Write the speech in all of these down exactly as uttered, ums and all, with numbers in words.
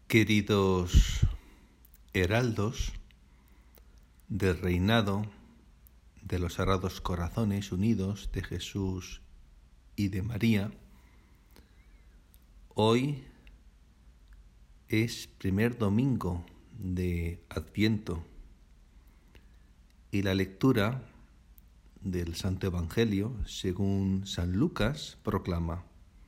Queridos heraldos del reinado de los Sagrados Corazones Unidos de Jesús y de María, hoy es primer domingo de Adviento y la lectura del Santo Evangelio, según San Lucas, proclama: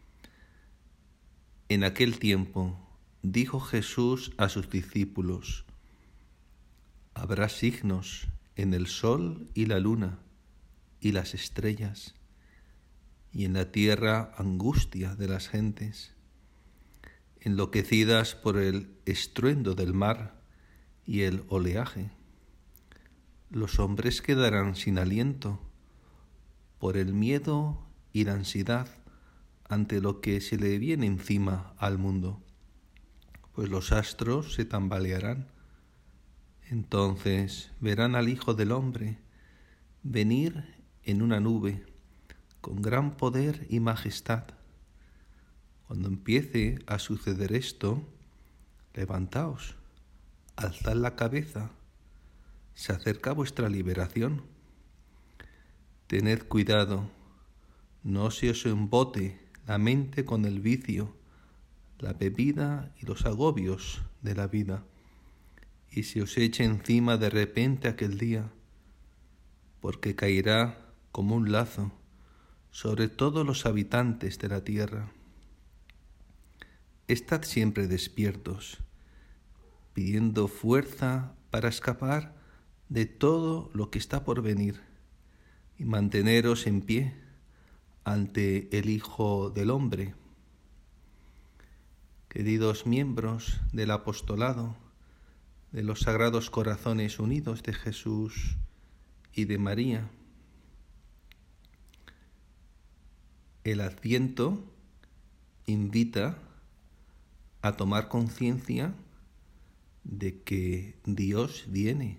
En aquel tiempo dijo Jesús a sus discípulos: habrá signos en el sol y la luna y las estrellas, y en la tierra angustia de las gentes, enloquecidas por el estruendo del mar y el oleaje. Los hombres quedarán sin aliento por el miedo y la ansiedad ante lo que se le viene encima al mundo, pues los astros se tambalearán. Entonces verán al Hijo del Hombre venir en una nube con gran poder y majestad. Cuando empiece a suceder esto, levantaos, alzad la cabeza, se acerca vuestra liberación. Tened cuidado, no se os embote la mente con el vicio, la bebida y los agobios de la vida, y se os eche encima de repente aquel día, porque caerá como un lazo sobre todos los habitantes de la tierra. Estad siempre despiertos, pidiendo fuerza para escapar de todo lo que está por venir, y manteneros en pie ante el Hijo del Hombre. Queridos miembros del apostolado de los Sagrados Corazones Unidos de Jesús y de María, el Adviento invita a tomar conciencia de que Dios viene.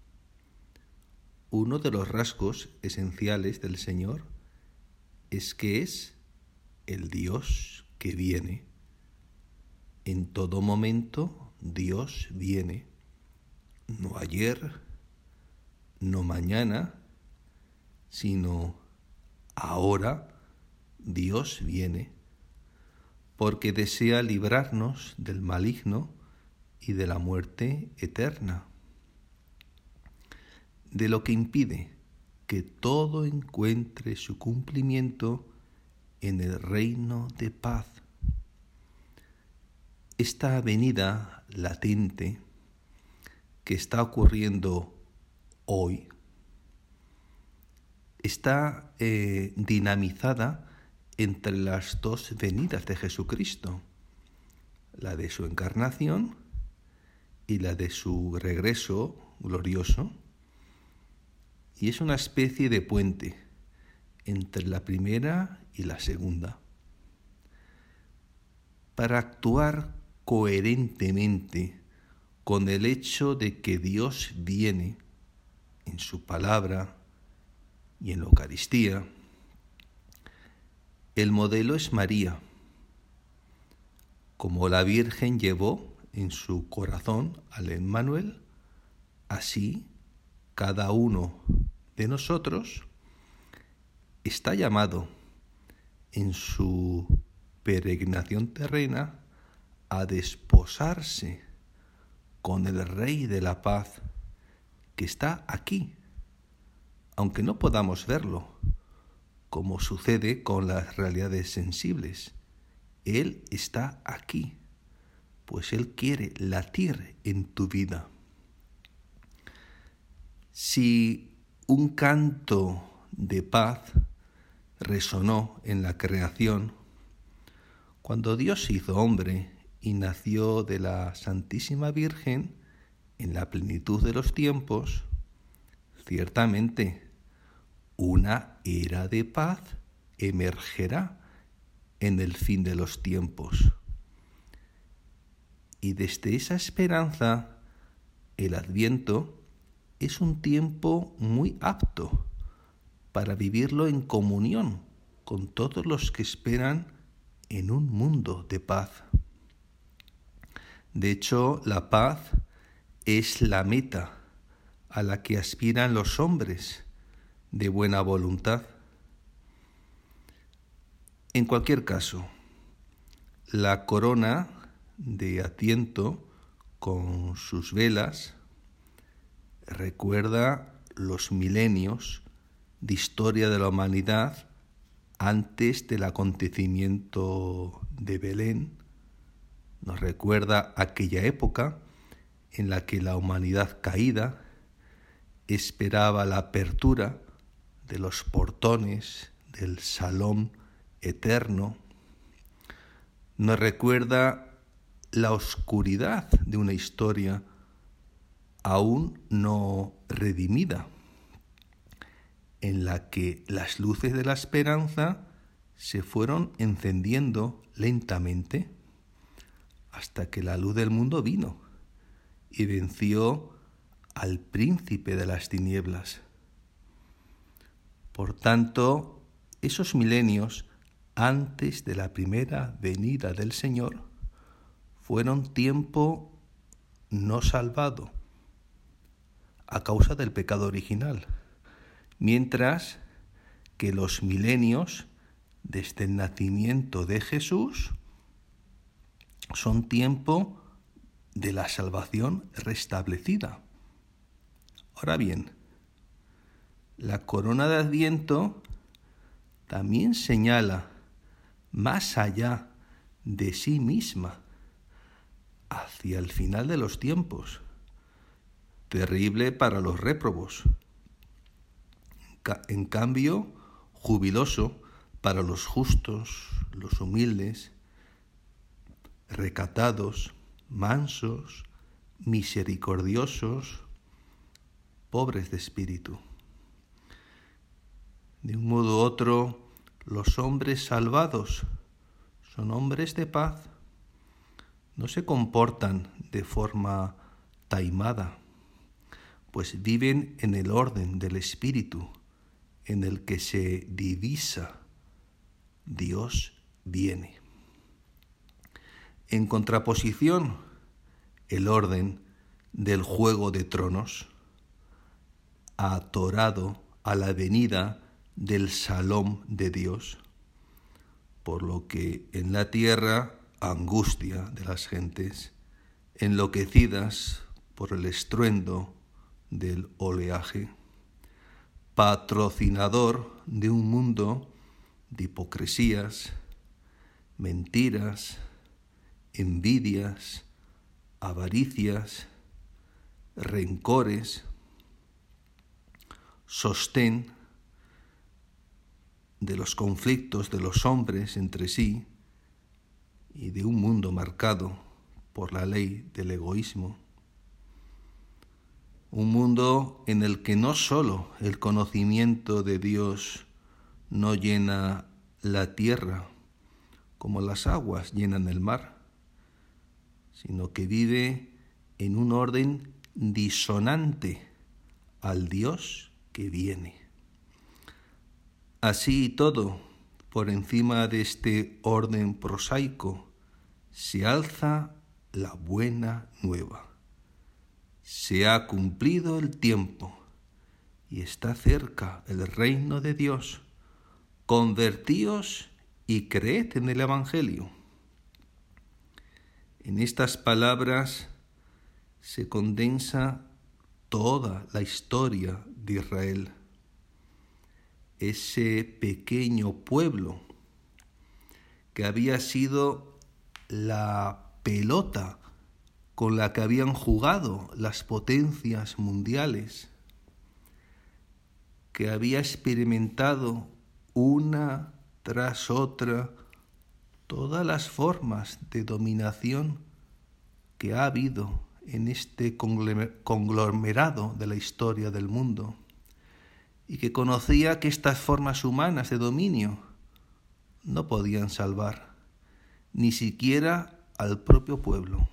Uno de los rasgos esenciales del Señor es que es el Dios que viene. En todo momento Dios viene, no ayer, no mañana, sino ahora Dios viene, porque desea librarnos del maligno y de la muerte eterna, de lo que impide que todo encuentre su cumplimiento en el reino de paz. Esta venida latente que está ocurriendo hoy está eh, dinamizada entre las dos venidas de Jesucristo, la de su encarnación y la de su regreso glorioso, y es una especie de puente entre la primera y la segunda. Para actuar coherentemente con el hecho de que Dios viene en su palabra y en la Eucaristía, el modelo es María. Como la Virgen llevó en su corazón al Emmanuel, así cada uno de nosotros está llamado en su peregrinación terrena a desposarse con el Rey de la Paz, que está aquí, aunque no podamos verlo, como sucede con las realidades sensibles. Él está aquí, pues Él quiere latir en tu vida. Si un canto de paz resonó en la creación, cuando Dios se hizo hombre y nació de la Santísima Virgen en la plenitud de los tiempos, ciertamente una era de paz emergerá en el fin de los tiempos. Y desde esa esperanza, el Adviento es un tiempo muy apto para vivirlo en comunión con todos los que esperan en un mundo de paz. De hecho, la paz es la meta a la que aspiran los hombres de buena voluntad. En cualquier caso, la corona de Adviento con sus velas recuerda los milenios de historia de la humanidad antes del acontecimiento de Belén. Nos recuerda aquella época en la que la humanidad caída esperaba la apertura de los portones del Salón eterno. Nos recuerda la oscuridad de una historia aún no redimida, en la que las luces de la esperanza se fueron encendiendo lentamente hasta que la luz del mundo vino y venció al príncipe de las tinieblas. Por tanto, esos milenios antes de la primera venida del Señor fueron tiempo no salvado a causa del pecado original, mientras que los milenios desde el nacimiento de Jesús son tiempo de la salvación restablecida. Ahora bien, la corona de Adviento también señala más allá de sí misma, hacia el final de los tiempos, terrible para los réprobos, en cambio jubiloso para los justos, los humildes, recatados, mansos, misericordiosos, pobres de espíritu. De un modo u otro, los hombres salvados son hombres de paz, no se comportan de forma taimada, pues viven en el orden del espíritu, en el que se divisa Dios viene. En contraposición, el orden del juego de tronos, atorado a la venida del Salón de Dios, por lo que en la tierra angustia de las gentes, enloquecidas por el estruendo del oleaje, patrocinador de un mundo de hipocresías, mentiras, envidias, avaricias, rencores, sostén de los conflictos de los hombres entre sí y de un mundo marcado por la ley del egoísmo. Un mundo en el que no solo el conocimiento de Dios no llena la tierra como las aguas llenan el mar, sino que vive en un orden disonante al Dios que viene. Así y todo, por encima de este orden prosaico, se alza la buena nueva. Se ha cumplido el tiempo y está cerca el reino de Dios. Convertíos y creed en el Evangelio. En estas palabras se condensa toda la historia de Israel. Ese pequeño pueblo que había sido la pelota con la que habían jugado las potencias mundiales, que había experimentado una tras otra todas las formas de dominación que ha habido en este conglomerado de la historia del mundo, y que conocía que estas formas humanas de dominio no podían salvar ni siquiera al propio pueblo.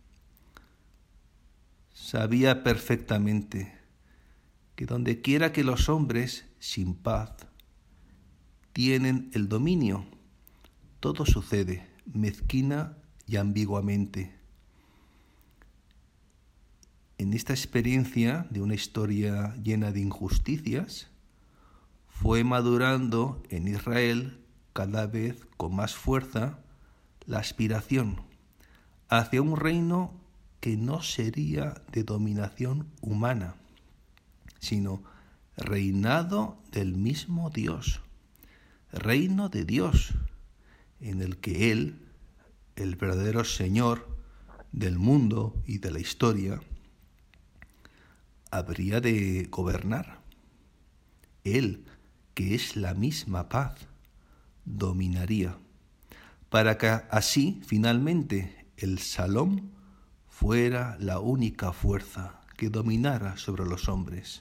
Sabía perfectamente que donde quiera que los hombres sin paz tienen el dominio, todo sucede mezquina y ambiguamente. en esta experiencia de una historia llena de injusticias, fue madurando en Israel cada vez con más fuerza la aspiración hacia un reino que no sería de dominación humana, sino reinado del mismo Dios, reino de Dios, en el que Él, el verdadero Señor del mundo y de la historia, habría de gobernar. Él, que es la misma paz, dominaría, para que así finalmente el Shalom fuera la única fuerza que dominara sobre los hombres.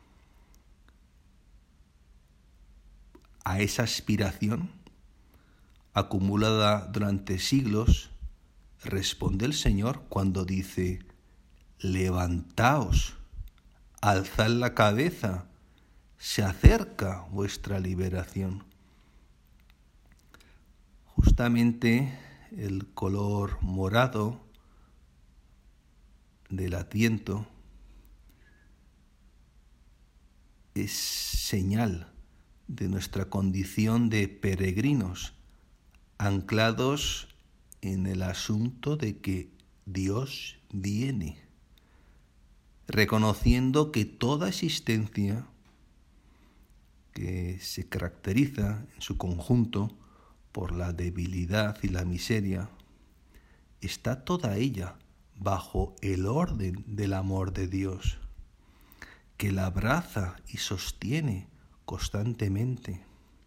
A esa aspiración, acumulada durante siglos, responde el Señor cuando dice: levantaos, alzad la cabeza, se acerca vuestra liberación. Justamente el color morado del Adviento es señal de nuestra condición de peregrinos, anclados en el asunto de que Dios viene, reconociendo que toda existencia, que se caracteriza en su conjunto por la debilidad y la miseria, está toda ella bajo el orden del amor de Dios, que la abraza y sostiene constantemente.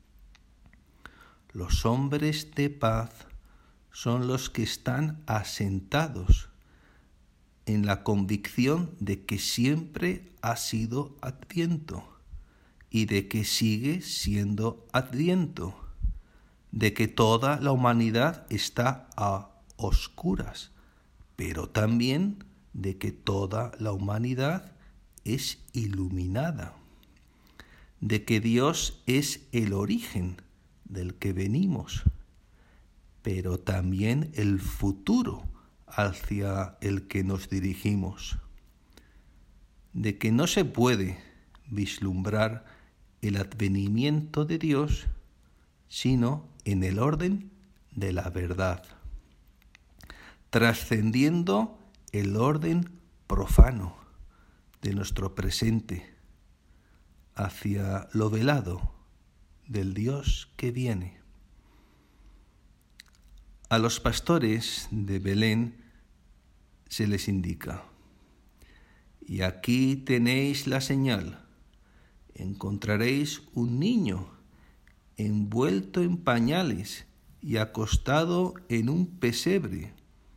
Los hombres de paz son los que están asentados en la convicción de que siempre ha sido Adviento y de que sigue siendo Adviento, de que toda la humanidad está a oscuras, pero también de que toda la humanidad es iluminada, de que Dios es el origen del que venimos, pero también el futuro hacia el que nos dirigimos, de que no se puede vislumbrar el advenimiento de Dios sino en el orden de la verdad, trascendiendo el orden profano de nuestro presente hacia lo velado del Dios que viene. A los pastores de Belén se les indica: y aquí tenéis la señal, encontraréis un niño envuelto en pañales y acostado en un pesebre.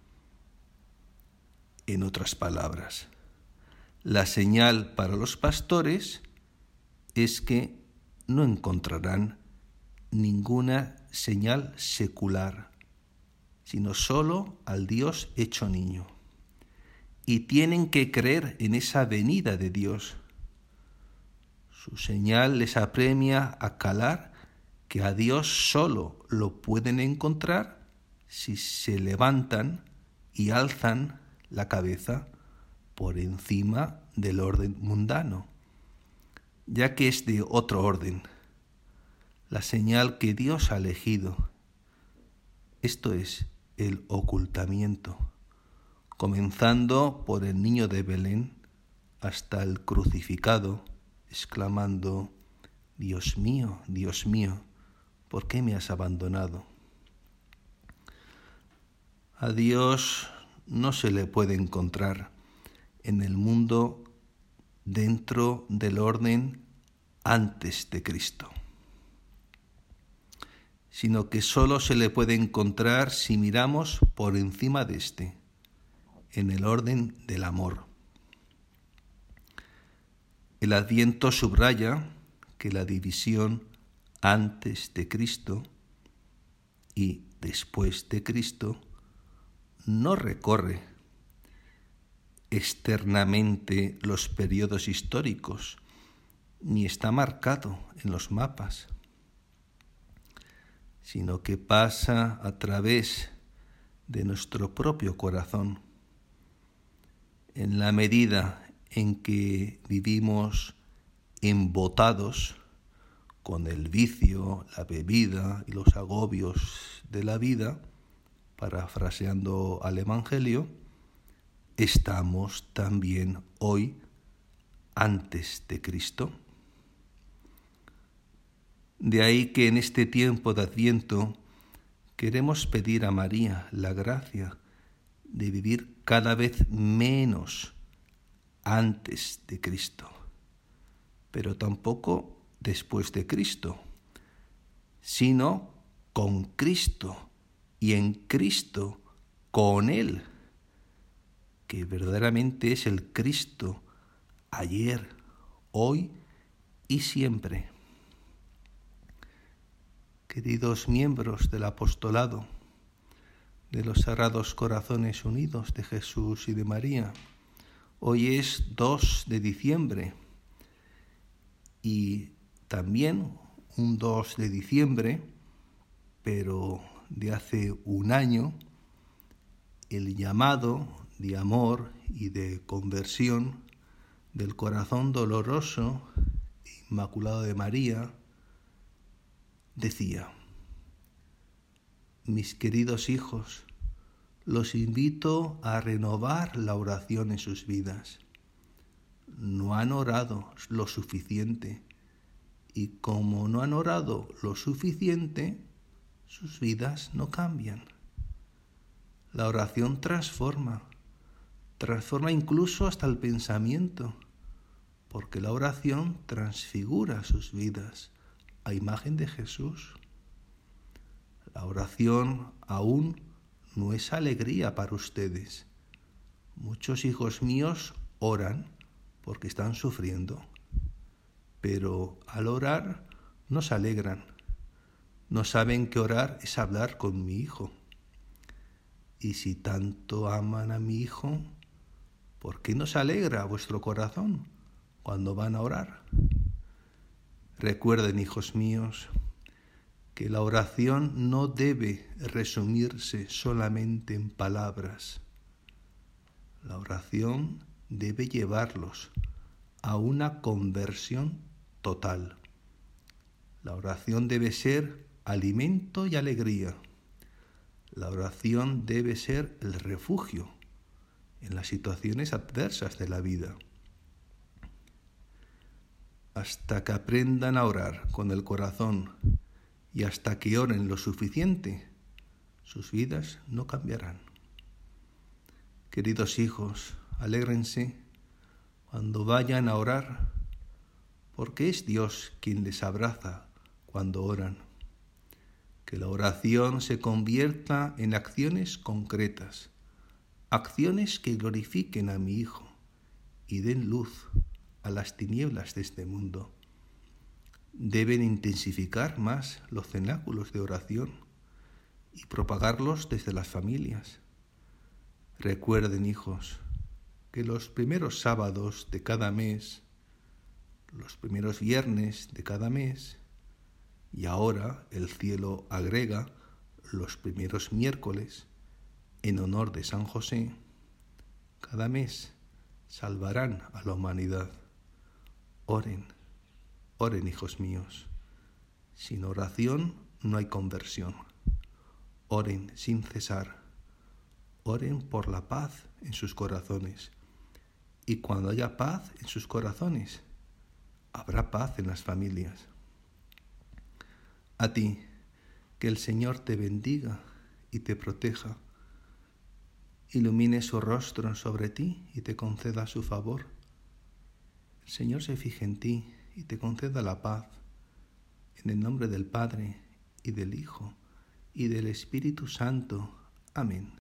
En otras palabras, la señal para los pastores es que no encontrarán ninguna señal secular, sino solo al Dios hecho niño. Y tienen que creer en esa venida de Dios. Su señal les apremia a calar que a Dios solo lo pueden encontrar si se levantan y alzan la cabeza por encima del orden mundano, ya que es de otro orden, la señal que Dios ha elegido. Esto es el ocultamiento, comenzando por el niño de Belén hasta el crucificado, exclamando: Dios mío, Dios mío, ¿por qué me has abandonado? A Dios no se le puede encontrar en el mundo dentro del orden antes de Cristo, sino que solo se le puede encontrar si miramos por encima de este, en el orden del amor. El Adviento subraya que la división antes de Cristo y después de Cristo no recorre externamente los periodos históricos, ni está marcado en los mapas, sino que pasa a través de nuestro propio corazón, En la medida en que vivimos embotados con el vicio, la bebida y los agobios de la vida, parafraseando al Evangelio, estamos también hoy antes de Cristo. De ahí que en este tiempo de Adviento queremos pedir a María la gracia de vivir cada vez menos antes de Cristo, pero tampoco después de Cristo, sino con Cristo y en Cristo con Él, que verdaderamente es el Cristo ayer, hoy y siempre. Queridos miembros del apostolado, de los Sagrados Corazones Unidos de Jesús y de María, hoy es dos de diciembre y también un dos de diciembre, pero de hace un año, el llamado de amor y de conversión del corazón doloroso e inmaculado de María decía: mis queridos hijos, los invito a renovar la oración en sus vidas. No han orado lo suficiente y como no han orado lo suficiente, sus vidas no cambian. La oración transforma, transforma incluso hasta el pensamiento, porque la oración transfigura sus vidas a imagen de Jesús. La oración aún no es alegría para ustedes. Muchos hijos míos oran porque están sufriendo, pero al orar no se alegran. No saben que orar es hablar con mi hijo. Y si tanto aman a mi hijo, ¿por qué no se alegra vuestro corazón cuando van a orar? Recuerden, hijos míos, que la oración no debe resumirse solamente en palabras. La oración debe llevarlos a una conversión total. La oración debe ser alimento y alegría. La oración debe ser el refugio en las situaciones adversas de la vida. Hasta que aprendan a orar con el corazón y hasta que oren lo suficiente, sus vidas no cambiarán. Queridos hijos, alégrense cuando vayan a orar, porque es Dios quien les abraza cuando oran. Que la oración se convierta en acciones concretas, acciones que glorifiquen a mi Hijo y den luz a las tinieblas de este mundo. Deben intensificar más los cenáculos de oración y propagarlos desde las familias. Recuerden, hijos, que los primeros sábados de cada mes, los primeros viernes de cada mes, y ahora el cielo agrega los primeros miércoles en honor de San José, cada mes salvarán a la humanidad. Oren, oren, hijos míos. Sin oración no hay conversión. Oren sin cesar. Oren por la paz en sus corazones. Y cuando haya paz en sus corazones, habrá paz en las familias. A ti, que el Señor te bendiga y te proteja, ilumine su rostro sobre ti y te conceda su favor. El Señor se fije en ti y te conceda la paz, en el nombre del Padre, y del Hijo, y del Espíritu Santo. Amén.